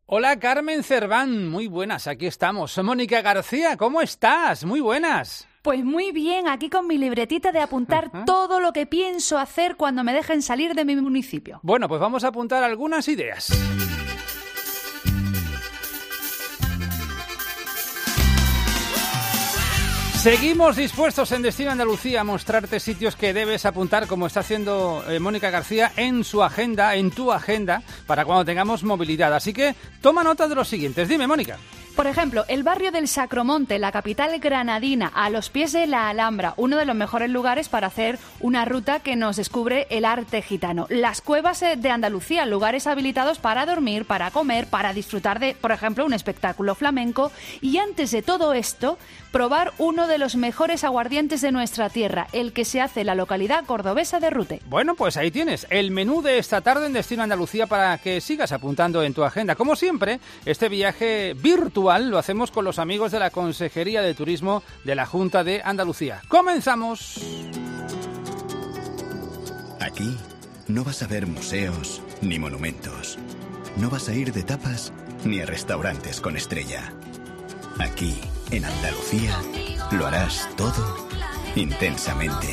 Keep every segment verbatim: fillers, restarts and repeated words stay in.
Hola Carmen Cerván, muy buenas, aquí estamos. Mónica García, ¿cómo estás? Muy buenas. Pues muy bien, aquí con mi libretita de apuntar Ajá. todo lo que pienso hacer cuando me dejen salir de mi municipio. Bueno, pues vamos a apuntar algunas ideas. Seguimos dispuestos en Destino Andalucía a mostrarte sitios que debes apuntar, como está haciendo eh, Mónica García, en su agenda, en tu agenda, para cuando tengamos movilidad. Así que toma nota de los siguientes. Dime, Mónica. Por ejemplo, el barrio del Sacromonte, la capital granadina, a los pies de la Alhambra, uno de los mejores lugares para hacer una ruta que nos descubre el arte gitano. Las cuevas de Andalucía, lugares habilitados para dormir, para comer, para disfrutar de, por ejemplo, un espectáculo flamenco. Y antes de todo esto, probar uno de los mejores aguardientes de nuestra tierra, el que se hace en la localidad cordobesa de Rute. Bueno, pues ahí tienes el menú de esta tarde en Destino Andalucía para que sigas apuntando en tu agenda. Como siempre, este viaje virtual lo hacemos con los amigos de la Consejería de Turismo de la Junta de Andalucía. ¡Comenzamos! Aquí no vas a ver museos ni monumentos. No vas a ir de tapas ni a restaurantes con estrella. Aquí, en Andalucía, lo harás todo intensamente.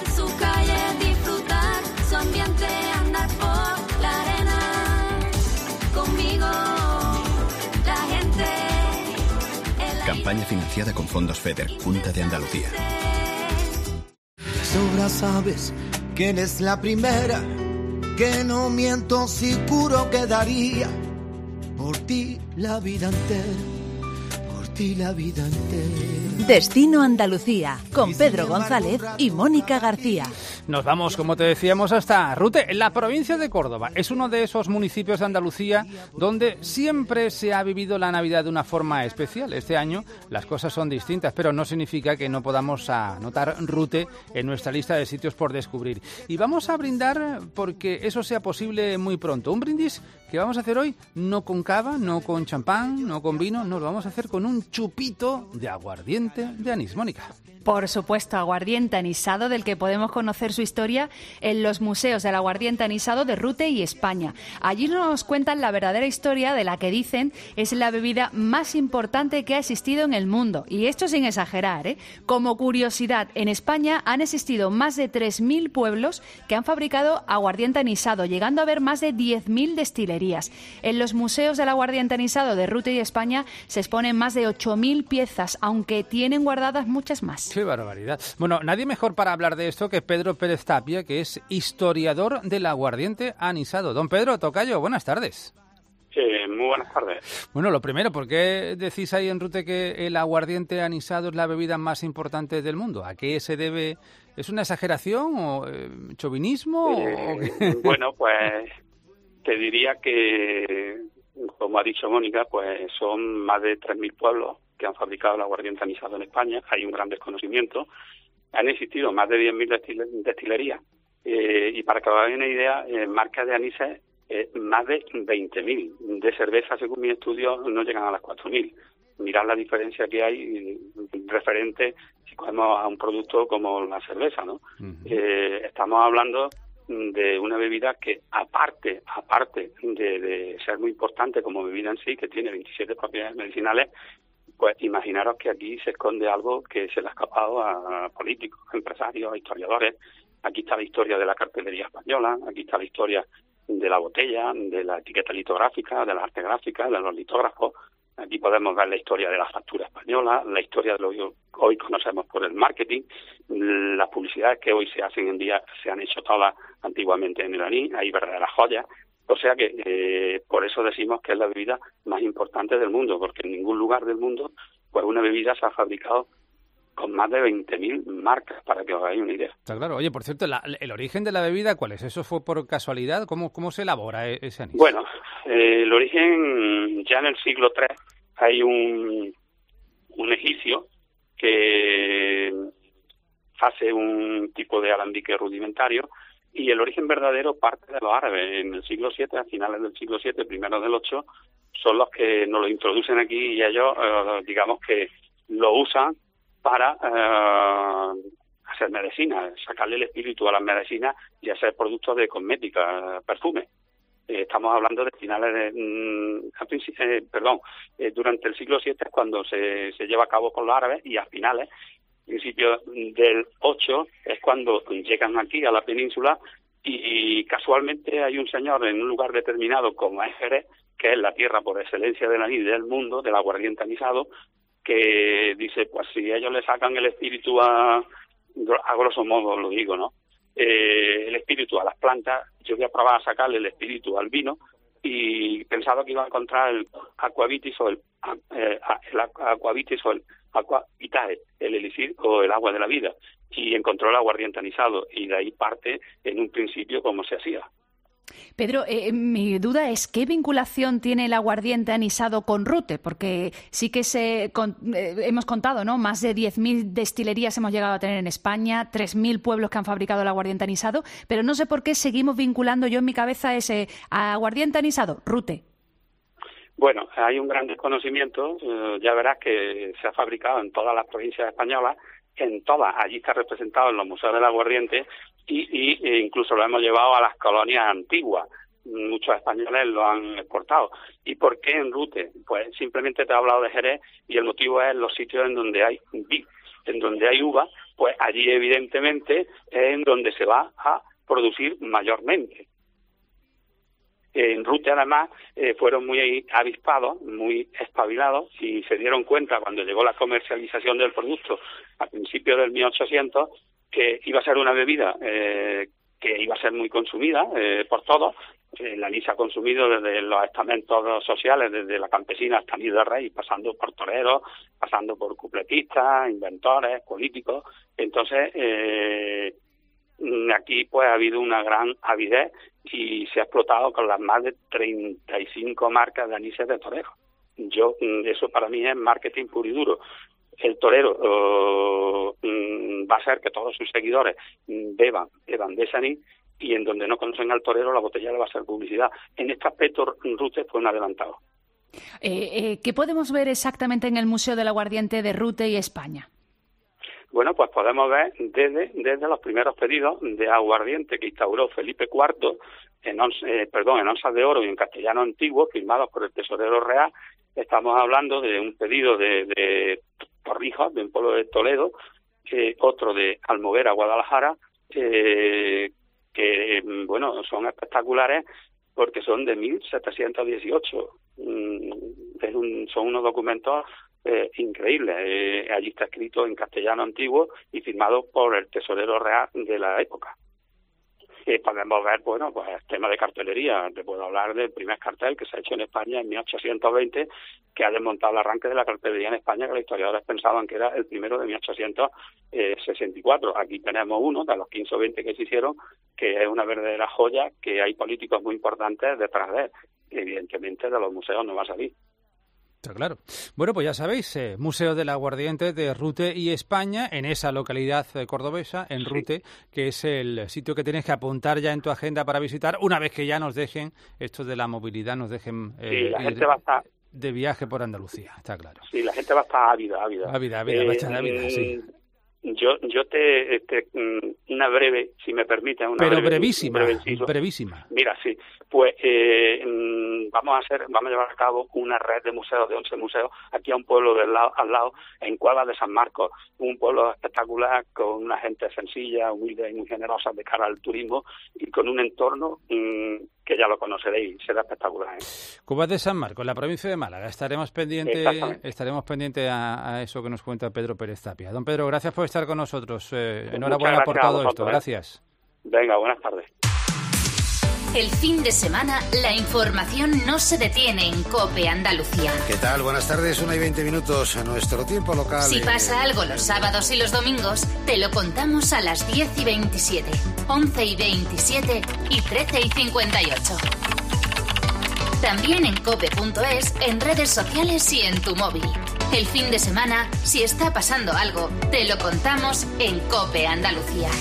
Campaña financiada con fondos FEDER, Junta de Andalucía. Sobra sabes que eres la primera, que no miento si juro que daría por ti la vida entera, por ti la vida entera. Destino Andalucía, con Pedro González y Mónica García. Nos vamos, como te decíamos, hasta Rute, en la provincia de Córdoba. Es uno de esos municipios de Andalucía donde siempre se ha vivido la Navidad de una forma especial. Este año las cosas son distintas, pero no significa que no podamos anotar Rute en nuestra lista de sitios por descubrir. Y vamos a brindar porque eso sea posible muy pronto. Un brindis que vamos a hacer hoy no con cava, no con champán, no con vino, no, lo vamos a hacer con un chupito de aguardiente de anís. Mónica. Por supuesto, aguardiente anisado, del que podemos conocer su historia en los museos del aguardiente anisado de Rute y España. Allí nos cuentan la verdadera historia de la que dicen es la bebida más importante que ha existido en el mundo. Y esto sin exagerar, ¿eh? Como curiosidad, en España han existido más de tres mil pueblos que han fabricado aguardiente anisado, llegando a haber más de diez mil destilerías. En los museos del aguardiente anisado de Rute y España se exponen más de ocho mil piezas, aunque tienen guardadas muchas más. ¡Qué barbaridad! Bueno, nadie mejor para hablar de esto que Pedro Pérez Tapia, que es historiador del aguardiente anisado. Don Pedro, tocayo, buenas tardes. Sí, muy buenas tardes. Bueno, lo primero, ¿por qué decís ahí en Rute que el aguardiente anisado es la bebida más importante del mundo? ¿A qué se debe? ¿Es una exageración o eh, chauvinismo? Eh, o bueno, pues te diría que, como ha dicho Mónica, pues son más de tres mil pueblos que han fabricado el aguardiente anisado en España. Hay un gran desconocimiento. Han existido más de diez mil destilerías. Eh, y para que os hagáis una idea, eh, marcas de anises, eh, más de veinte mil. De cerveza, según mis estudios, no llegan a las cuatro mil. Mirad la diferencia que hay referente si cogemos a un producto como la cerveza, ¿no? Uh-huh. Eh, estamos hablando de una bebida que, aparte aparte de, de ser muy importante como bebida en sí, que tiene veintisiete propiedades medicinales, pues imaginaros que aquí se esconde algo que se le ha escapado a políticos, a empresarios, a historiadores. Aquí está la historia de la cartelería española, aquí está la historia de la botella, de la etiqueta litográfica, de la arte gráfica, de los litógrafos. Aquí podemos ver la historia de la factura española, la historia de lo que hoy conocemos por el marketing, las publicidades que hoy se hacen en día se han hecho todas antiguamente en el anís, hay verdaderas joyas. O sea que eh, por eso decimos que es la bebida más importante del mundo, porque en ningún lugar del mundo pues una bebida se ha fabricado con más de veinte mil marcas, para que os hagáis una idea. Está claro. Oye, por cierto, la, el origen de la bebida, ¿cuál es? ¿Eso fue por casualidad? ¿Cómo, cómo se elabora ese anís? Bueno, eh, el origen, ya en el siglo tercero, hay un, un egipcio que hace un tipo de alambique rudimentario, y el origen verdadero parte de los árabes. En el siglo siete, a finales del siglo siete, primeros del ocho, son los que nos lo introducen aquí y ellos, eh, digamos que lo usan para eh, hacer medicina, sacarle el espíritu a las medicinas y hacer productos de cosmética, perfume. Eh, estamos hablando de finales de... Mm, eh, perdón, eh, durante el siglo siete es cuando se, se lleva a cabo con los árabes, y a finales, principios del ocho, es cuando llegan aquí a la península, y, y casualmente hay un señor en un lugar determinado como es Jerez, que es la tierra por excelencia del anís del mundo, del aguardiente anisado, que dice, pues si ellos le sacan el espíritu a, a grosso modo lo digo, ¿no? Eh, el espíritu a las plantas, yo voy a probar a sacarle el espíritu al vino, y pensaba que iba a encontrar el aquavitis o el, eh, el aquavitis o el aqua vitae, el elixir o el agua de la vida, y encontró el aguardiente anisado, y de ahí parte en un principio cómo se hacía. Pedro, eh, mi duda es ¿qué vinculación tiene el aguardiente anisado con Rute? Porque sí que se, con, eh, hemos contado, ¿no? Más de diez mil destilerías hemos llegado a tener en España, tres mil pueblos que han fabricado el aguardiente anisado, pero no sé por qué seguimos vinculando yo en mi cabeza ese aguardiente anisado, Rute. Bueno, hay un gran desconocimiento, eh, ya verás que se ha fabricado en todas las provincias españolas, en todas, allí está representado en los museos del aguardiente, y, y e incluso lo hemos llevado a las colonias antiguas. Muchos españoles lo han exportado. ¿Y por qué en Rute? Pues simplemente te he hablado de Jerez, y el motivo es los sitios en donde hay vid, en donde hay uva, pues allí evidentemente es en donde se va a producir mayormente. En Rute, además, eh, fueron muy avispados, muy espabilados, y se dieron cuenta cuando llegó la comercialización del producto a principios del mil ochocientos que iba a ser una bebida eh, que iba a ser muy consumida eh, por todos. Eh, el anís se ha consumido desde los estamentos sociales, desde la campesina hasta anís de rey, pasando por toreros, pasando por cupletistas, inventores, políticos. Entonces, eh, aquí pues ha habido una gran avidez y se ha explotado con las más de treinta y cinco marcas de anises de toreros. Yo, eso para mí es marketing puro y duro. El torero uh, va a hacer que todos sus seguidores beban, beban de ese anís, y en donde no conocen al torero la botella le va a hacer publicidad. En este aspecto Rute fue un adelantado. Eh, eh, ¿Qué podemos ver exactamente en el Museo del Aguardiente de Rute y España? Bueno, pues podemos ver desde, desde los primeros pedidos de aguardiente que instauró Felipe cuarto, en once, eh, perdón, en onzas de oro y en castellano antiguo, firmados por el tesorero real. Estamos hablando de un pedido de, de Torrijos, de un pueblo de Toledo, eh, otro de Almoguera, Guadalajara, eh, que, bueno, son espectaculares porque son de mil setecientos dieciocho. Mm, es un, son unos documentos Eh, increíble. Eh, allí está escrito en castellano antiguo y firmado por el tesorero real de la época. Eh, podemos ver, bueno, pues el tema de cartelería. Te puedo hablar del primer cartel que se ha hecho en España en mil ochocientos veinte, que ha desmontado el arranque de la cartelería en España, que los historiadores pensaban que era el primero de mil ochocientos sesenta y cuatro. Aquí tenemos uno de los quince o veinte que se hicieron, que es una verdadera joya, que hay políticos muy importantes detrás de él. Evidentemente de los museos no va a salir. Está claro. Bueno, pues ya sabéis, eh, Museo del Aguardiente de Rute y España, en esa localidad eh, cordobesa, en Rute, sí, que es el sitio que tienes que apuntar ya en tu agenda para visitar, una vez que ya nos dejen, esto de la movilidad, nos dejen eh, sí, la ir gente va a estar... de viaje por Andalucía, está claro. Sí, la gente va a estar ávida, ávida. Ávida, ávida, eh, va a estar ávida, sí. Yo, yo te, este, una breve, si me permite, una pero breve, brevísima, brevísima. Mira, sí, pues eh, vamos a hacer, vamos a llevar a cabo una red de museos, de once museos, aquí a un pueblo del lado, al lado, en Cuevas de San Marcos, un pueblo espectacular con una gente sencilla, humilde y muy generosa de cara al turismo, y con un entorno mmm, que ya lo conoceréis, será espectacular. ¿eh? Cuevas de San Marcos, la provincia de Málaga. Estaremos pendientes, estaremos pendientes a, a eso que nos cuenta Pedro Pérez Tapia. Don Pedro, gracias por estar con nosotros. Eh, enhorabuena por todo esto. Gracias. Venga, buenas tardes. El fin de semana, la información no se detiene en COPE Andalucía. ¿Qué tal? Buenas tardes, una y veinte minutos a nuestro tiempo local. Si pasa algo los sábados y los domingos, te lo contamos a las diez y veintisiete, once y veintisiete y trece y cincuenta y ocho. También en cope punto es, en redes sociales y en tu móvil. El fin de semana, si está pasando algo, te lo contamos en COPE Andalucía.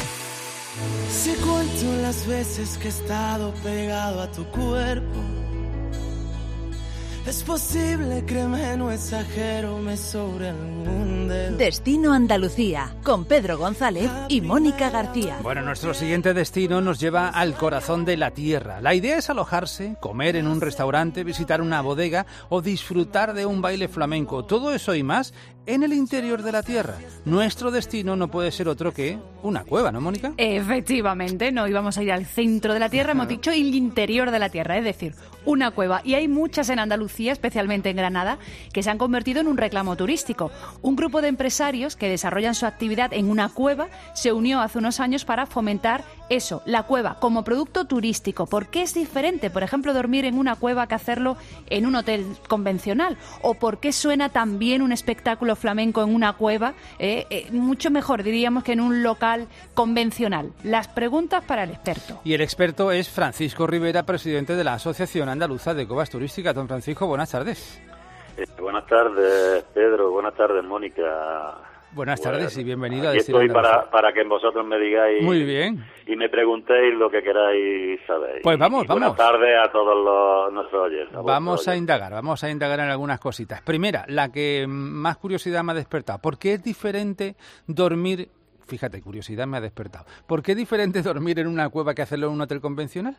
Si cuento las veces que he estado pegado a tu cuerpo, Es posible, créeme, no exagero, me sobra algún dedo. Destino Andalucía, con Pedro González y Mónica García. Bueno, nuestro siguiente destino nos lleva al corazón de la tierra. La idea es alojarse, comer en un restaurante, visitar una bodega o disfrutar de un baile flamenco. Todo eso y más en el interior de la tierra. Nuestro destino no puede ser otro que una cueva, ¿no, Mónica? Efectivamente, no íbamos a ir al centro de la tierra, hemos dicho el interior de la tierra, es decir, una cueva. Y hay muchas en Andalucía, especialmente en Granada, que se han convertido en un reclamo turístico. Un grupo de empresarios que desarrollan su actividad en una cueva se unió hace unos años para fomentar eso, la cueva, como producto turístico. ¿Por qué es diferente, por ejemplo, dormir en una cueva que hacerlo en un hotel convencional? ¿O por qué suena tan bien un espectáculo flamenco en una cueva? Eh, eh, mucho mejor, diríamos, que en un local convencional. Las preguntas para el experto. Y el experto es Francisco Rivera, presidente de la Asociación Andaluza de Cuevas Turísticas. Don Francisco, buenas tardes. Eh, buenas tardes, Pedro. Buenas tardes, Mónica. Buenas bueno, tardes y bienvenido a Destino Estoy para, para que vosotros me digáis. Muy bien. Y me preguntéis lo que queráis saber. Pues vamos, y vamos. Buenas tardes a todos los, nuestros oyentes. Vamos oyentes. a indagar, vamos a indagar en algunas cositas. Primera, la que más curiosidad me ha despertado. ¿Por qué es diferente dormir? Fíjate, curiosidad me ha despertado. ¿Por qué es diferente dormir en una cueva que hacerlo en un hotel convencional?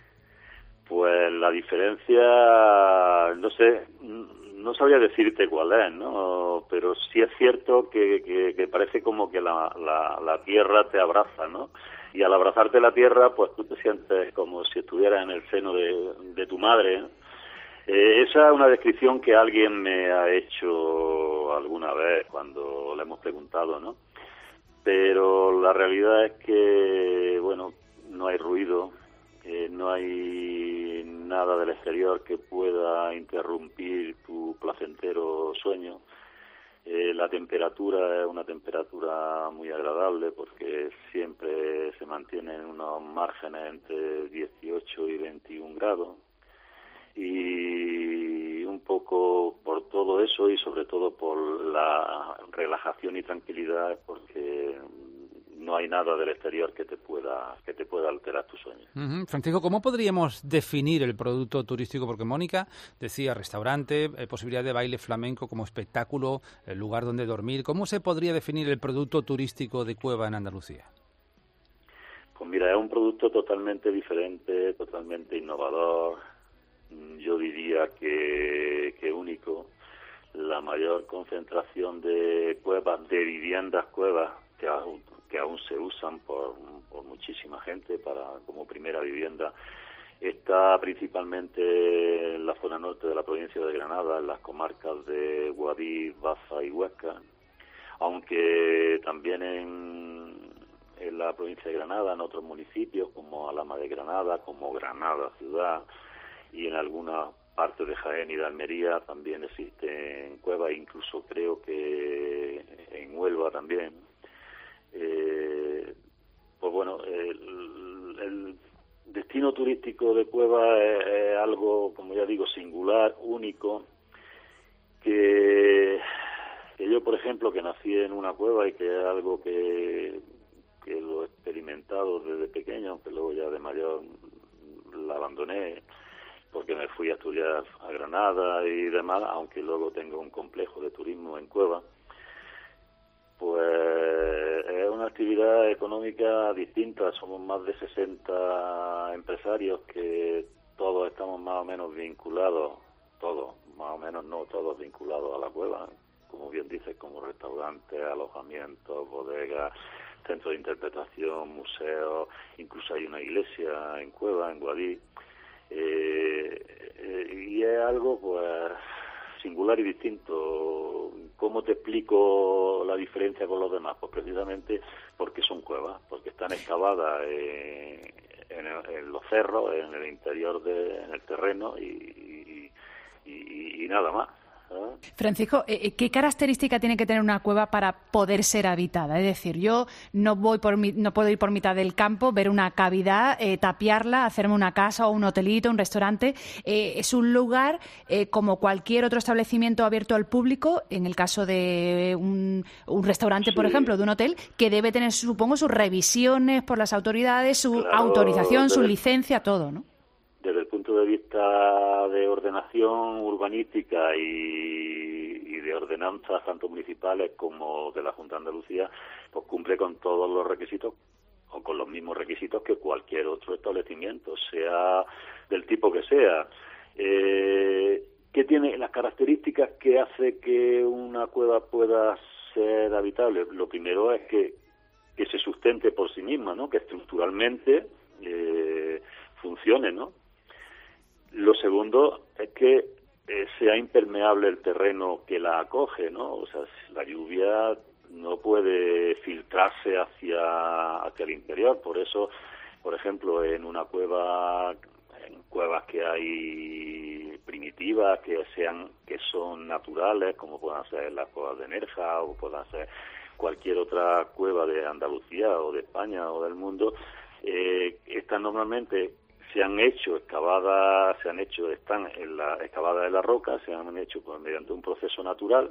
Pues la diferencia, no sé, no sabría decirte cuál es, ¿no? Pero sí es cierto que, que, que parece como que la, la, la tierra te abraza, ¿no? Y al abrazarte la tierra, pues tú te sientes como si estuvieras en el seno de, de tu madre, ¿no? Eh, esa es una descripción que alguien me ha hecho alguna vez cuando le hemos preguntado, ¿no? Pero la realidad es que, bueno, no hay ruido, eh, no hay nada del exterior que pueda interrumpir tu placentero sueño. Eh, la temperatura es una temperatura muy agradable porque siempre se mantiene en unos márgenes entre dieciocho y veintiún grados. Y un poco por todo eso y sobre todo por la relajación y tranquilidad, porque no hay nada del exterior que te pueda que te pueda alterar tu sueño. Uh-huh. Francisco, ¿cómo podríamos definir el producto turístico? Porque Mónica decía restaurante, eh, posibilidad de baile flamenco como espectáculo, el lugar donde dormir. ¿Cómo se podría definir el producto turístico de cueva en Andalucía? Pues mira, es un producto totalmente diferente, totalmente innovador. Yo diría que, que único. La mayor concentración de cuevas, de viviendas cuevas, que aún, que aún se usan por, por muchísima gente para como primera vivienda, está principalmente en la zona norte de la provincia de Granada, en las comarcas de Guadix, Baza y Huesca, aunque también en, en la provincia de Granada, en otros municipios como Alhama de Granada, como Granada ciudad, y en algunas partes de Jaén y de Almería también existen cuevas, incluso creo que en Huelva también. Eh, pues bueno, el, el destino turístico de Cueva es, es algo, como ya digo, singular, único, que, que yo, por ejemplo, que nací en una cueva y que es algo que, que lo he experimentado desde pequeño, aunque luego ya de mayor la abandoné, porque me fui a estudiar a Granada y demás, aunque luego tengo un complejo de turismo en Cueva, pues es una actividad económica distinta. Somos más de sesenta empresarios que todos estamos más o menos vinculados, todos, más o menos no todos vinculados a la cueva, como bien dices, como restaurantes, alojamientos, bodegas, centros de interpretación, museos, incluso hay una iglesia en Cueva, en Guadix. Eh, eh, y es algo pues singular y distinto. ¿Cómo te explico la diferencia con los demás? Pues precisamente porque son cuevas, porque están excavadas eh, en, en los cerros, en el interior de, en el terreno y, y, y, y nada más. Francisco, ¿qué característica tiene que tener una cueva para poder ser habitada? Es decir, yo no voy por mi, no puedo ir por mitad del campo, ver una cavidad, eh, tapiarla, hacerme una casa o un hotelito, un restaurante. Eh, es un lugar eh, como cualquier otro establecimiento abierto al público, en el caso de un, un restaurante, sí, por ejemplo, de un hotel, que debe tener, supongo, sus revisiones por las autoridades, su claro, autorización, debe, su licencia, todo, ¿no? desde el punto de vista de ordenación urbanística y, y de ordenanzas tanto municipales como de la Junta de Andalucía, pues cumple con todos los requisitos o con los mismos requisitos que cualquier otro establecimiento, sea del tipo que sea. Eh, ¿Qué tiene las características que hace que una cueva pueda ser habitable? Lo primero es que, que se sustente por sí misma, ¿no? Que estructuralmente eh, funcione, ¿no? Lo segundo es que eh, sea impermeable el terreno que la acoge, ¿no? O sea, la lluvia no puede filtrarse hacia hacia el interior. Por eso, por ejemplo, en una cueva, en cuevas que hay primitivas, que sean que son naturales, como puedan ser las cuevas de Nerja o puedan ser cualquier otra cueva de Andalucía o de España o del mundo, eh, estas normalmente se han hecho excavadas, se han hecho, están en la excavadas de la roca, se han hecho pues, mediante un proceso natural.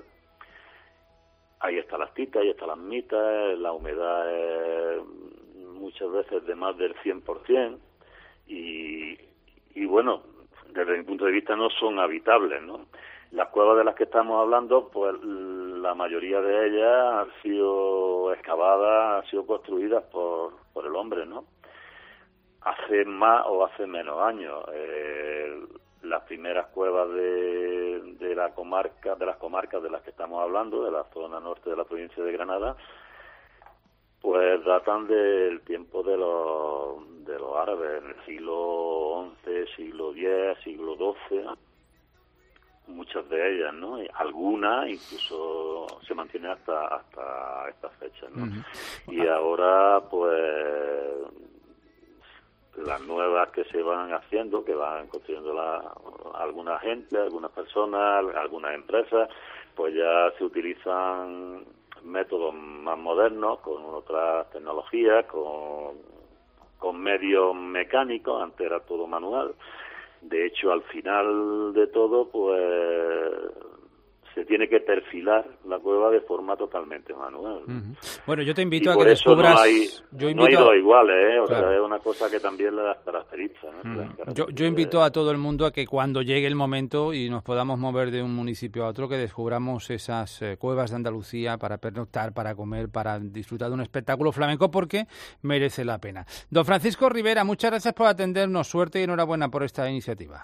Ahí está la astita, ahí está las mitas, la humedad es muchas veces de más del cien por ciento y, y bueno, desde mi punto de vista no son habitables, ¿no? Las cuevas de las que estamos hablando, pues la mayoría de ellas han sido excavadas, han sido construidas por, por el hombre, ¿no? Hace más o hace menos años. Eh, las primeras cuevas de, de la comarca, de las comarcas de las que estamos hablando, de la zona norte de la provincia de Granada, pues datan del tiempo de los de los árabes, en el siglo once, siglo diez, siglo doce, muchas de ellas, ¿no? Y algunas incluso se mantienen hasta hasta estas fechas, ¿no? Uh-huh. Y ahora, pues las nuevas que se van haciendo, que van construyendo la, alguna gente, algunas personas, algunas empresas, pues ya se utilizan métodos más modernos, con otras tecnologías, con, con medios mecánicos. Antes era todo manual. De hecho, al final de todo, pues se tiene que perfilar la cueva de forma totalmente manual. Uh-huh. Bueno, yo te invito y a por que eso descubras... No hay, yo invito no hay dos a... iguales, ¿eh? O claro. sea, es una cosa que también las caracteriza, ¿no? Uh-huh. Las caracteriza. Yo, yo invito a todo el mundo a que cuando llegue el momento y nos podamos mover de un municipio a otro, que descubramos esas eh, cuevas de Andalucía para pernoctar, para comer, para disfrutar de un espectáculo flamenco, porque merece la pena. Don Francisco Rivera, muchas gracias por atendernos. Suerte y enhorabuena por esta iniciativa.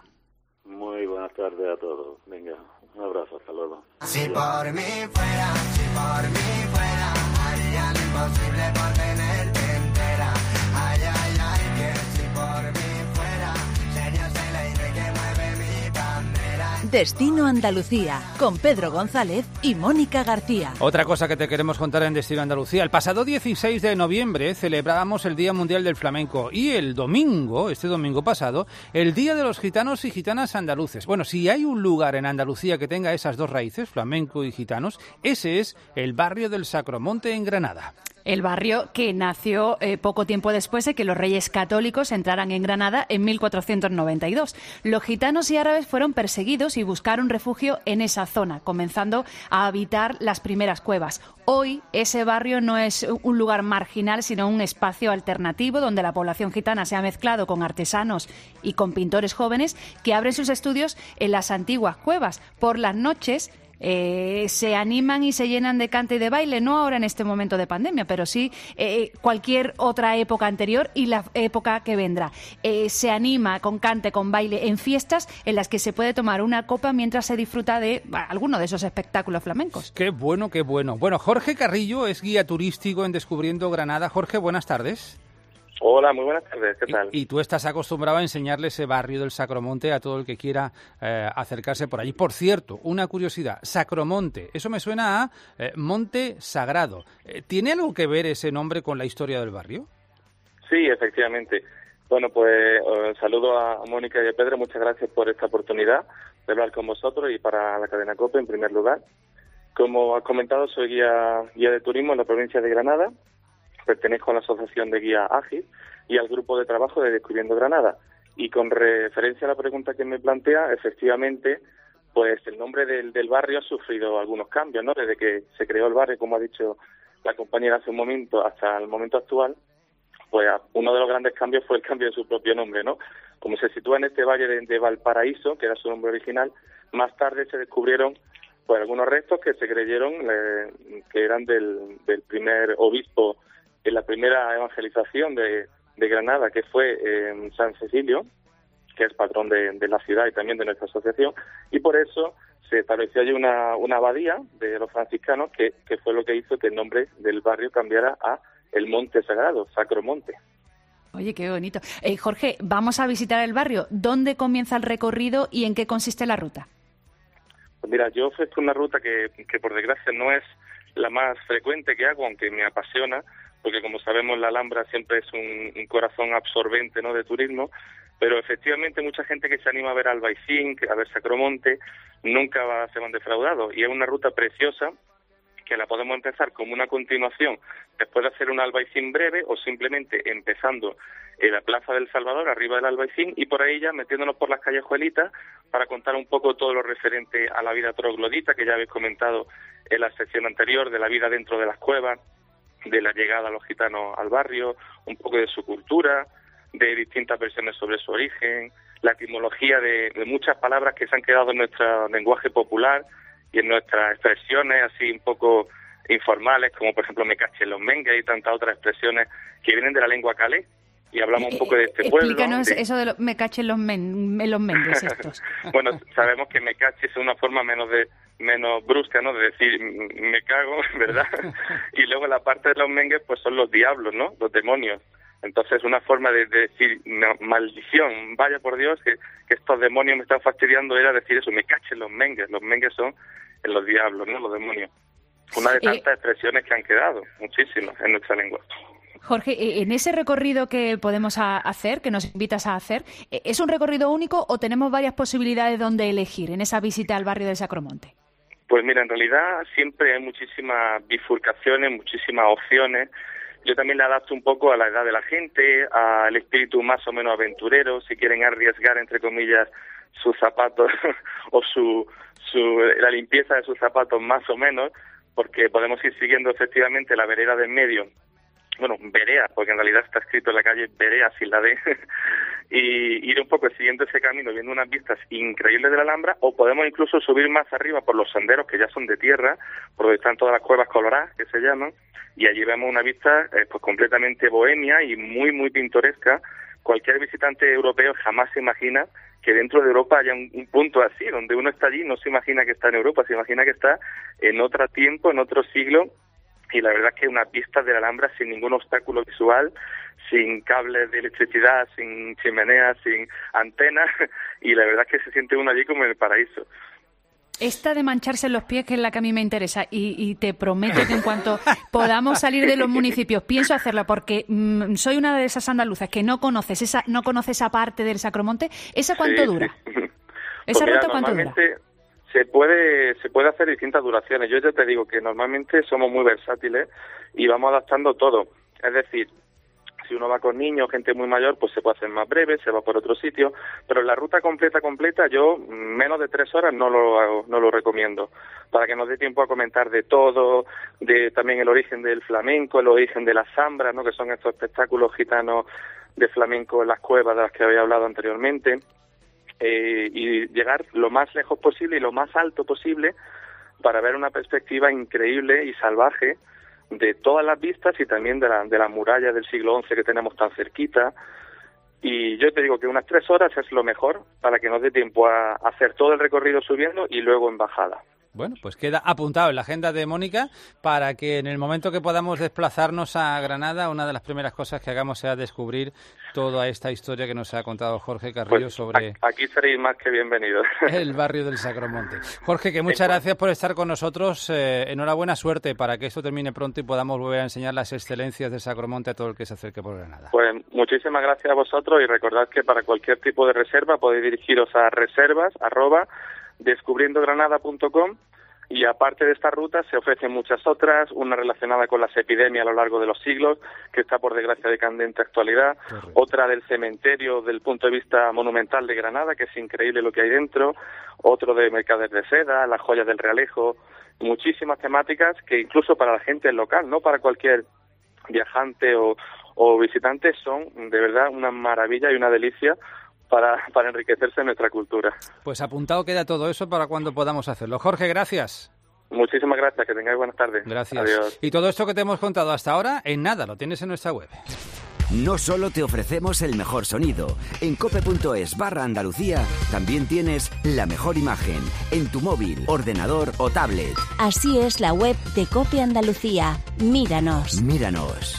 Muy buenas tardes a todos. Venga, un abrazo, hasta luego. Si por mí fuera, si por mí fuera, haría lo imposible por tenerte entera. Ay, ay, ay, que si por mí fuera, serías el aire que mueve mi bandera. Destino Andalucía, con Pedro González y Mónica García. Otra cosa que te queremos contar en Destino Andalucía. El pasado dieciséis de noviembre celebrábamos el Día Mundial del Flamenco y el domingo, este domingo pasado, el Día de los Gitanos y Gitanas Andaluces. Bueno, si hay un lugar en Andalucía que tenga esas dos raíces, flamenco y gitanos, ese es el barrio del Sacromonte en Granada. El barrio que nació eh, poco tiempo después de que los reyes católicos entraran en Granada en mil cuatrocientos noventa y dos. Los gitanos y árabes fueron perseguidos y buscaron refugio en esa zona, comenzando a habitar las primeras cuevas. Hoy ese barrio no es un lugar marginal, sino un espacio alternativo donde la población gitana se ha mezclado con artesanos y con pintores jóvenes que abren sus estudios en las antiguas cuevas. Por las noches Eh, se animan y se llenan de cante y de baile, no ahora en este momento de pandemia, pero sí eh, cualquier otra época anterior y la época que vendrá. Eh, se anima con cante, con baile en fiestas en las que se puede tomar una copa mientras se disfruta de bah, alguno de esos espectáculos flamencos. Qué bueno, qué bueno. Bueno, Jorge Carrillo es guía turístico en Descubriendo Granada. Jorge, buenas tardes. Hola, muy buenas tardes, ¿qué tal? Y, y tú estás acostumbrado a enseñarle ese barrio del Sacromonte a todo el que quiera eh, acercarse por allí. Por cierto, una curiosidad, Sacromonte, eso me suena a eh, Monte Sagrado. Eh, ¿Tiene algo que ver ese nombre con la historia del barrio? Sí, efectivamente. Bueno, pues eh, saludo a Mónica y a Pedro, muchas gracias por esta oportunidad de hablar con vosotros y para la cadena COPE en primer lugar. Como has comentado, soy guía, guía de turismo en la provincia de Granada. Pertenezco a la Asociación de Guías Ágil y al grupo de trabajo de Descubriendo Granada. Y con referencia a la pregunta que me plantea, efectivamente, pues el nombre del, del barrio ha sufrido algunos cambios, ¿no? Desde que se creó el barrio, como ha dicho la compañera hace un momento, hasta el momento actual, pues uno de los grandes cambios fue el cambio de su propio nombre, ¿no? como se sitúa en este valle de, de Valparaíso, que era su nombre original, más tarde se descubrieron pues algunos restos que se creyeron eh, que eran del, del primer obispo en la primera evangelización de, de Granada, que fue eh, San Cecilio, que es patrón de, de la ciudad y también de nuestra asociación, y por eso se estableció allí una, una abadía de los franciscanos, que, que fue lo que hizo que el nombre del barrio cambiara a el Monte Sagrado, Sacro Monte. Oye, qué bonito. Eh, Jorge, vamos a visitar el barrio. ¿Dónde comienza el recorrido y en qué consiste la ruta? Pues mira, yo ofrezco una ruta que, que por desgracia no es la más frecuente que hago, aunque me apasiona, porque como sabemos la Alhambra siempre es un, un corazón absorbente, ¿no?, de turismo, pero efectivamente mucha gente que se anima a ver Albaicín, a ver Sacromonte, nunca va, se van defraudados, y es una ruta preciosa que la podemos empezar como una continuación después de hacer un Albaicín breve o simplemente empezando en la Plaza del Salvador, arriba del Albaicín, y por ahí ya metiéndonos por las callejuelitas para contar un poco todo lo referente a la vida troglodita que ya habéis comentado en la sección anterior, de la vida dentro de las cuevas, de la llegada a los gitanos al barrio, un poco de su cultura, de distintas versiones sobre su origen, la etimología de, de muchas palabras que se han quedado en nuestro lenguaje popular y en nuestras expresiones así un poco informales, como por ejemplo me caché en los mengues y tantas otras expresiones que vienen de la lengua calé, y hablamos un poco de este pueblo. Explícanos de... eso de lo, me caché en los, men, en los mengues estos. Bueno, sabemos que me caché es una forma menos de menos brusca, ¿no?, de decir me cago, ¿verdad? Y luego la parte de los mengues pues son los diablos, ¿no?, los demonios. Entonces, una forma de, de decir no, maldición, vaya por Dios, que, que estos demonios me están fastidiando, era decir eso, me cachen los mengues. Los mengues son los diablos, ¿no?, los demonios. Una de tantas eh, expresiones que han quedado, muchísimas, en nuestra lengua. Jorge, en ese recorrido que podemos hacer, que nos invitas a hacer, ¿es un recorrido único o tenemos varias posibilidades donde elegir en esa visita al barrio de Sacromonte? Pues mira, en realidad siempre hay muchísimas bifurcaciones, muchísimas opciones. Yo también le adapto un poco a la edad de la gente, al espíritu más o menos aventurero, si quieren arriesgar, entre comillas, sus zapatos o su, su la limpieza de sus zapatos más o menos, porque podemos ir siguiendo efectivamente la vereda del medio, bueno, Berea, porque en realidad está escrito en la calle Berea sin la D, y ir un poco siguiendo ese camino, viendo unas vistas increíbles de la Alhambra, o podemos incluso subir más arriba por los senderos que ya son de tierra, por donde están todas las cuevas coloradas, que se llaman, y allí vemos una vista eh, pues completamente bohemia y muy, muy pintoresca. Cualquier visitante europeo jamás se imagina que dentro de Europa haya un, un punto así, donde uno está allí, no se imagina que está en Europa, se imagina que está en otro tiempo, en otro siglo, y la verdad es que unas vistas de la Alhambra sin ningún obstáculo visual, sin cables de electricidad, sin chimeneas, sin antenas, y la verdad es que se siente uno allí como en el paraíso. Esta de mancharse en los pies, que es la que a mí me interesa, y, y te prometo que en cuanto podamos salir de los municipios, pienso hacerla, porque mmm, soy una de esas andaluzas que no conoces esa no conoce esa parte del Sacromonte. ¿Esa cuánto sí, dura? Sí. ¿Esa pues ruta mira, cuánto dura? Se puede, se puede hacer distintas duraciones. Yo ya te digo que normalmente somos muy versátiles y vamos adaptando todo. Es decir, si uno va con niños, gente muy mayor, pues se puede hacer más breve, se va por otro sitio, pero la ruta completa, completa, yo menos de tres horas no lo hago, no lo recomiendo, para que nos dé tiempo a comentar de todo, de también el origen del flamenco, el origen de las zambras, ¿no?, que son estos espectáculos gitanos de flamenco en las cuevas de las que había hablado anteriormente, eh, y llegar lo más lejos posible y lo más alto posible para ver una perspectiva increíble y salvaje de todas las vistas y también de la, de la muralla del siglo once que tenemos tan cerquita. Y yo te digo que unas tres horas es lo mejor para que nos dé tiempo a hacer todo el recorrido subiendo y luego en bajada. Bueno, pues queda apuntado en la agenda de Mónica para que en el momento que podamos desplazarnos a Granada, una de las primeras cosas que hagamos sea descubrir toda esta historia que nos ha contado Jorge Carrillo pues sobre... Aquí seréis más que bienvenidos. El barrio del Sacromonte. Jorge, que muchas gracias por estar con nosotros. Eh, enhorabuena, suerte para que esto termine pronto y podamos volver a enseñar las excelencias del Sacromonte a todo el que se acerque por Granada. Pues muchísimas gracias a vosotros y recordad que para cualquier tipo de reserva podéis dirigiros a reservas arroba descubriendo granada punto com. Y aparte de esta ruta se ofrecen muchas otras, una relacionada con las epidemias a lo largo de los siglos, que está por desgracia de candente actualidad, correcto. Otra del cementerio desde el punto de vista monumental de Granada, que es increíble lo que hay dentro, otro de mercader de seda, las joyas del Realejo, muchísimas temáticas que incluso para la gente local, no para cualquier viajante o, o visitante, son de verdad una maravilla y una delicia, para, para enriquecerse en nuestra cultura. Pues apuntado queda todo eso para cuando podamos hacerlo. Jorge, gracias. Muchísimas gracias, que tengáis buenas tardes. Gracias. Adiós. Y todo esto que te hemos contado hasta ahora, en nada, lo tienes en nuestra web. No solo te ofrecemos el mejor sonido, en cope.es barra Andalucía también tienes la mejor imagen en tu móvil, ordenador o tablet. Así es la web de Cope Andalucía. Míranos. Míranos.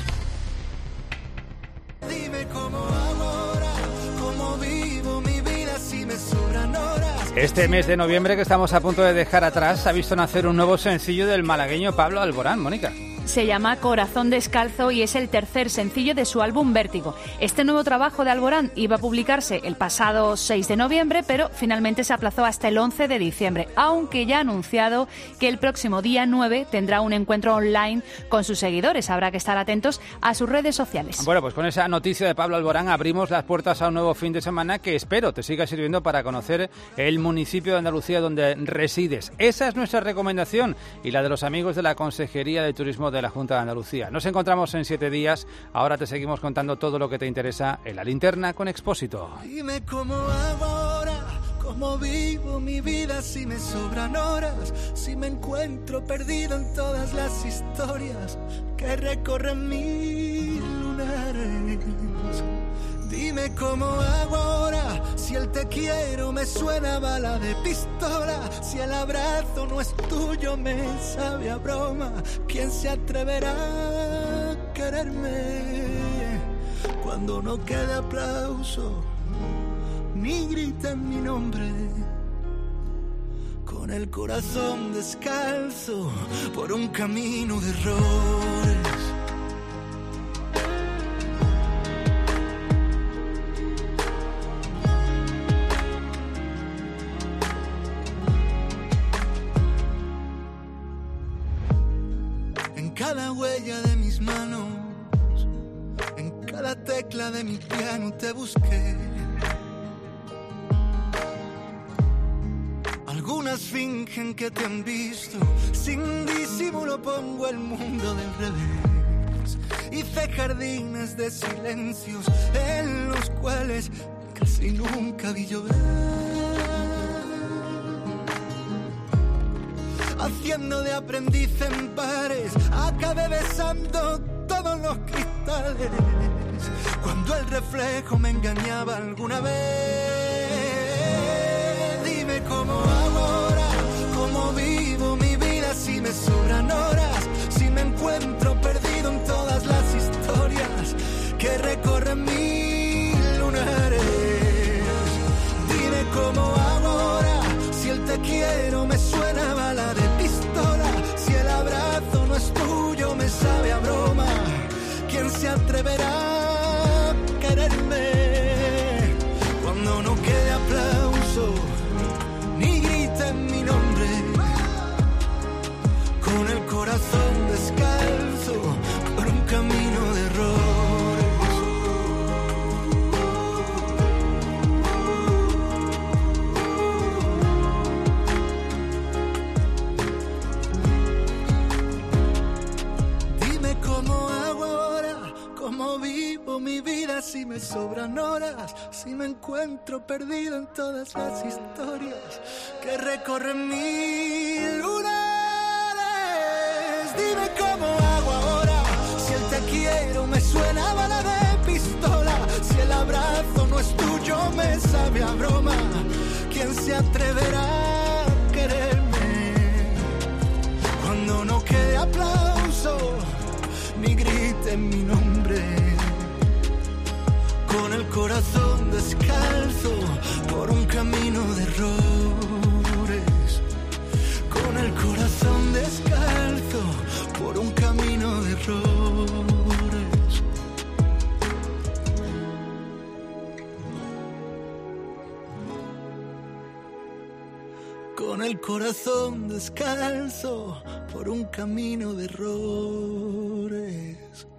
Dime cómo hago ahora, cómo vivo mi vida si me sobran horas. Este mes de noviembre que estamos a punto de dejar atrás ha visto nacer un nuevo sencillo del malagueño Pablo Alborán, Mónica. Se llama Corazón Descalzo y es el tercer sencillo de su álbum Vértigo. Este nuevo trabajo de Alborán iba a publicarse el pasado seis de noviembre, pero finalmente se aplazó hasta el once de diciembre, aunque ya ha anunciado que el próximo día nueve tendrá un encuentro online con sus seguidores. Habrá que estar atentos a sus redes sociales. Bueno, pues con esa noticia de Pablo Alborán abrimos las puertas a un nuevo fin de semana que espero te siga sirviendo para conocer el municipio de Andalucía donde resides. Esa es nuestra recomendación y la de los amigos de la Consejería de Turismo de de la Junta de Andalucía. Nos encontramos en siete días. Ahora te seguimos contando todo lo que te interesa en La Linterna con Expósito. Dime cómo hago ahora, cómo vivo mi vida si me sobran horas, si me encuentro perdido en todas las historias que recorren mil lunares. Dime cómo hago ahora, si el te quiero me suena a bala de pistola, si el abrazo no es tuyo me sabe a broma, ¿quién se atreverá a quererme? Cuando no quede aplauso, ni griten mi nombre, con el corazón descalzo por un camino de errores. Cada huella de mis manos, en cada tecla de mi piano te busqué. Algunas fingen que te han visto, sin disimulo pongo el mundo del revés. Hice jardines de silencios en los cuales casi nunca vi llover. Haciendo de aprendiz en pares, acabé besando todos los cristales. Cuando el reflejo me engañaba alguna vez, dime cómo hago ahora, cómo vivo mi vida si me sobran horas, si me encuentro perdido en todas las historias que recorren mil lunares. Dime cómo hago ahora, si el te quiero me suena a bala de pistola, si el abrazo no es tuyo me sabe a broma, ¿quién se atreverá a quererme? Cuando no quede aplauso, ni griten mi nombre, con el corazón descalzo por un camino de errores. Cómo vivo mi vida si me sobran horas, si me encuentro perdido en todas las historias que recorren mil lunares. Dime cómo hago ahora, si el te quiero me suena a bala de pistola, si el abrazo no es tuyo me sabe a broma, ¿quién se atreverá a quererme? Cuando no quede aplauso, ni griten mi nombre, con el corazón descalzo por un camino de errores, con el corazón descalzo por un camino de errores. Con el corazón descalzo por un camino de errores.